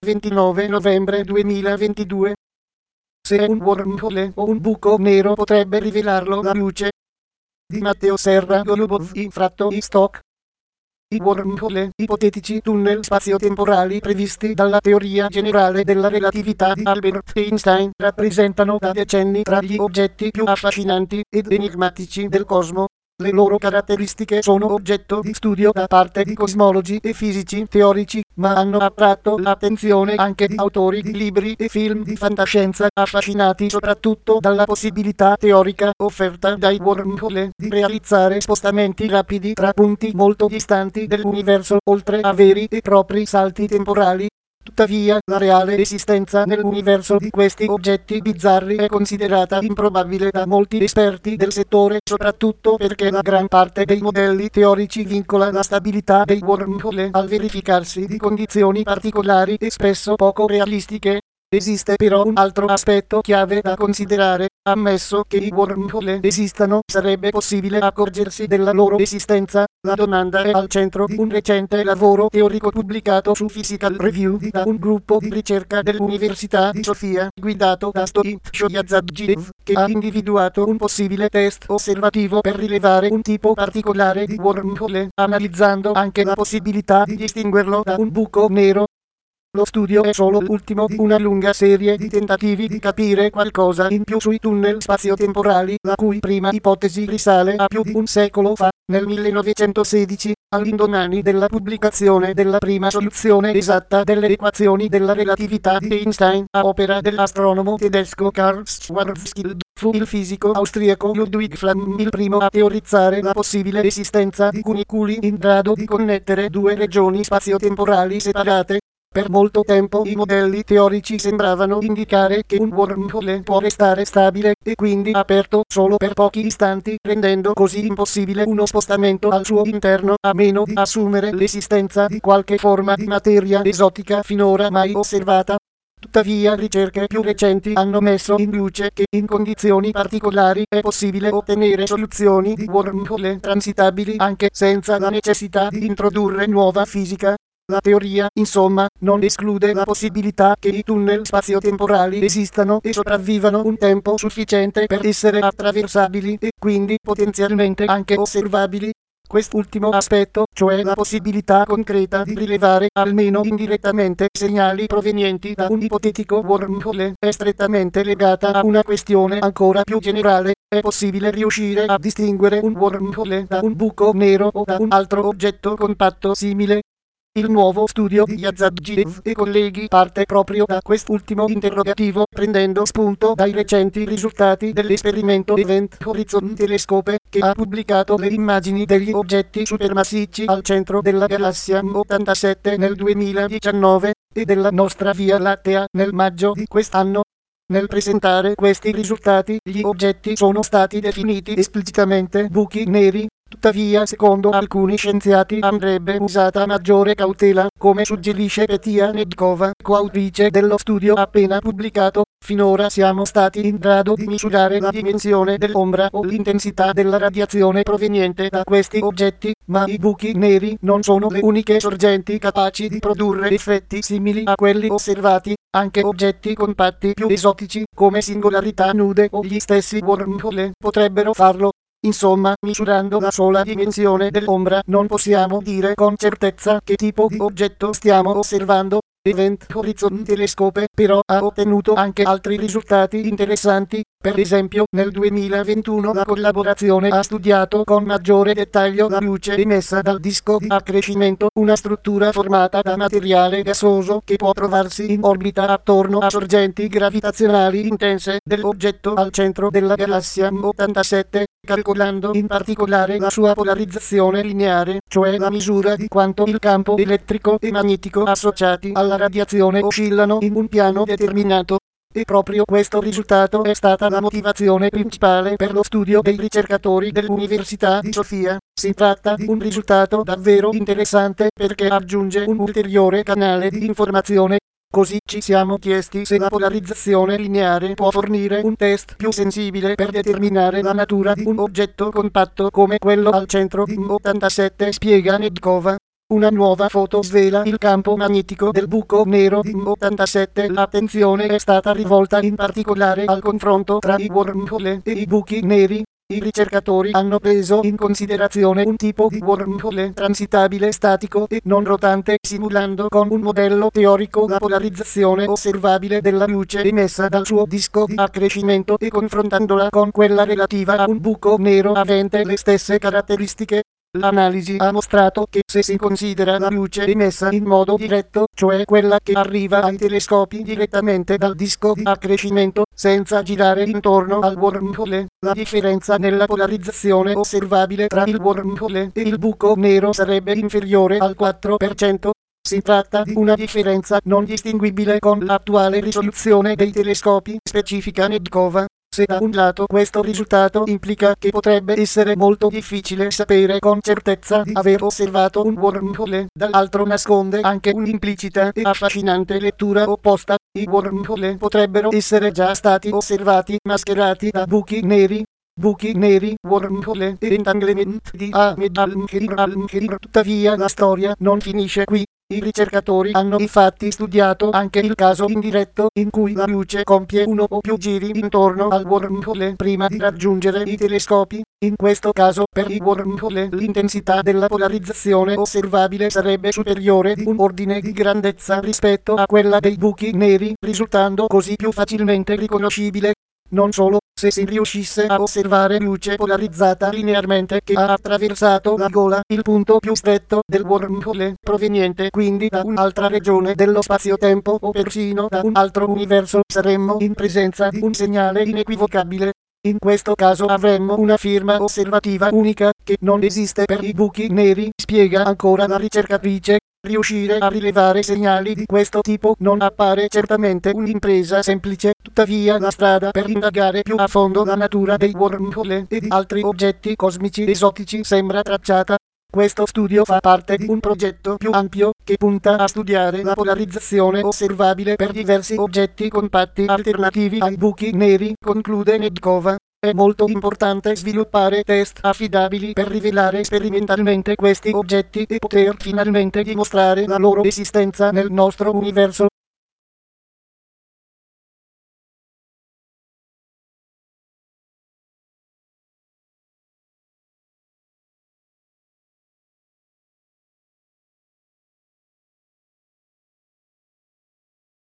29 novembre 2022. Se un wormhole o un buco nero potrebbe rivelarlo la luce. Di Matteo Serra Golubov infratto i stock. I wormhole, ipotetici tunnel spazio-temporali previsti dalla teoria generale della relatività di Albert Einstein, rappresentano da decenni tra gli oggetti più affascinanti ed enigmatici del cosmo. Le loro caratteristiche sono oggetto di studio da parte di cosmologi e fisici teorici, ma hanno attratto l'attenzione anche di autori di libri e film di fantascienza, affascinati soprattutto dalla possibilità teorica offerta dai wormhole di realizzare spostamenti rapidi tra punti molto distanti dell'universo, oltre a veri e propri salti temporali. Tuttavia, la reale esistenza nell'universo di questi oggetti bizzarri è considerata improbabile da molti esperti del settore, soprattutto perché la gran parte dei modelli teorici vincola la stabilità dei wormhole al verificarsi di condizioni particolari e spesso poco realistiche. Esiste però un altro aspetto chiave da considerare. Ammesso che i wormhole esistano, sarebbe possibile accorgersi della loro esistenza. La domanda è al centro di un recente lavoro teorico pubblicato su Physical Review da un gruppo di ricerca dell'Università di Sofia, guidato da Stoyan Shoyazadjidev, che ha individuato un possibile test osservativo per rilevare un tipo particolare di wormhole, analizzando anche la possibilità di distinguerlo da un buco nero. Lo studio è solo l'ultimo di una lunga serie di tentativi di capire qualcosa in più sui tunnel spazio-temporali, la cui prima ipotesi risale a più di un secolo fa, nel 1916, all'indomani della pubblicazione della prima soluzione esatta delle equazioni della relatività di Einstein, a opera dell'astronomo tedesco Karl Schwarzschild. Fu il fisico austriaco Ludwig Flamm il primo a teorizzare la possibile esistenza di cunicoli in grado di connettere due regioni spazio-temporali separate. Per molto tempo i modelli teorici sembravano indicare che un wormhole può restare stabile e quindi aperto solo per pochi istanti, rendendo così impossibile uno spostamento al suo interno, a meno di assumere l'esistenza di qualche forma di materia esotica finora mai osservata. Tuttavia, ricerche più recenti hanno messo in luce che in condizioni particolari è possibile ottenere soluzioni di wormhole transitabili anche senza la necessità di introdurre nuova fisica. La teoria, insomma, non esclude la possibilità che i tunnel spazio-temporali esistano e sopravvivano un tempo sufficiente per essere attraversabili e quindi potenzialmente anche osservabili. Quest'ultimo aspetto, cioè la possibilità concreta di rilevare, almeno indirettamente, segnali provenienti da un ipotetico wormhole, è strettamente legata a una questione ancora più generale: è possibile riuscire a distinguere un wormhole da un buco nero o da un altro oggetto compatto simile? Il nuovo studio di Yazadjidev e colleghi parte proprio da quest'ultimo interrogativo, prendendo spunto dai recenti risultati dell'esperimento Event Horizon Telescope, che ha pubblicato le immagini degli oggetti supermassicci al centro della galassia M87 nel 2019 e della nostra Via Lattea nel maggio di quest'anno. Nel presentare questi risultati, gli oggetti sono stati definiti esplicitamente buchi neri. Tuttavia, secondo alcuni scienziati, andrebbe usata maggiore cautela, come suggerisce Petia Nedkova, coautrice dello studio appena pubblicato. Finora siamo stati in grado di misurare la dimensione dell'ombra o l'intensità della radiazione proveniente da questi oggetti, ma i buchi neri non sono le uniche sorgenti capaci di produrre effetti simili a quelli osservati. Anche oggetti compatti più esotici, come singolarità nude o gli stessi wormhole, potrebbero farlo. Insomma, misurando la sola dimensione dell'ombra, non possiamo dire con certezza che tipo di oggetto stiamo osservando. Event Horizon Telescope, però, ha ottenuto anche altri risultati interessanti. Per esempio, nel 2021 la collaborazione ha studiato con maggiore dettaglio la luce emessa dal disco di accrescimento, una struttura formata da materiale gasoso che può trovarsi in orbita attorno a sorgenti gravitazionali intense dell'oggetto al centro della galassia M87, calcolando in particolare la sua polarizzazione lineare, cioè la misura di quanto il campo elettrico e magnetico associati alla radiazione oscillano in un piano determinato. E proprio questo risultato è stata la motivazione principale per lo studio dei ricercatori dell'Università di Sofia. Si tratta di un risultato davvero interessante perché aggiunge un ulteriore canale di informazione. Così ci siamo chiesti se la polarizzazione lineare può fornire un test più sensibile per determinare la natura di un oggetto compatto come quello al centro di M87, spiega Nedkova. Una nuova foto svela il campo magnetico del buco nero di 87. L'attenzione è stata rivolta in particolare al confronto tra i wormhole e i buchi neri. I ricercatori hanno preso in considerazione un tipo di wormhole transitabile statico e non rotante, simulando con un modello teorico la polarizzazione osservabile della luce emessa dal suo disco di accrescimento e confrontandola con quella relativa a un buco nero avente le stesse caratteristiche. L'analisi ha mostrato che se si considera la luce emessa in modo diretto, cioè quella che arriva ai telescopi direttamente dal disco di accrescimento, senza girare intorno al wormhole, la differenza nella polarizzazione osservabile tra il wormhole e il buco nero sarebbe inferiore al 4%. Si tratta di una differenza non distinguibile con l'attuale risoluzione dei telescopi specifica Nedkova. Se da un lato questo risultato implica che potrebbe essere molto difficile sapere con certezza di aver osservato un wormhole, dall'altro nasconde anche un'implicita e affascinante lettura opposta. I wormhole potrebbero essere già stati osservati mascherati da buchi neri. Buchi neri, wormhole e entanglement di Ahmed al-Khir. Tuttavia la storia non finisce qui. I ricercatori hanno infatti studiato anche il caso indiretto in cui la luce compie uno o più giri intorno al wormhole prima di raggiungere i telescopi. In questo caso per i wormhole l'intensità della polarizzazione osservabile sarebbe superiore di un ordine di grandezza rispetto a quella dei buchi neri, risultando così più facilmente riconoscibile. Non solo, se si riuscisse a osservare luce polarizzata linearmente che ha attraversato la gola, il punto più stretto del wormhole, proveniente quindi da un'altra regione dello spazio-tempo o persino da un altro universo, saremmo in presenza di un segnale inequivocabile. In questo caso avremmo una firma osservativa unica, che non esiste per i buchi neri, spiega ancora la ricercatrice. Riuscire a rilevare segnali di questo tipo non appare certamente un'impresa semplice, tuttavia la strada per indagare più a fondo la natura dei wormhole e di altri oggetti cosmici esotici sembra tracciata. Questo studio fa parte di un progetto più ampio, che punta a studiare la polarizzazione osservabile per diversi oggetti compatti alternativi ai buchi neri, conclude Nedkova. È molto importante sviluppare test affidabili per rivelare sperimentalmente questi oggetti e poter finalmente dimostrare la loro esistenza nel nostro universo.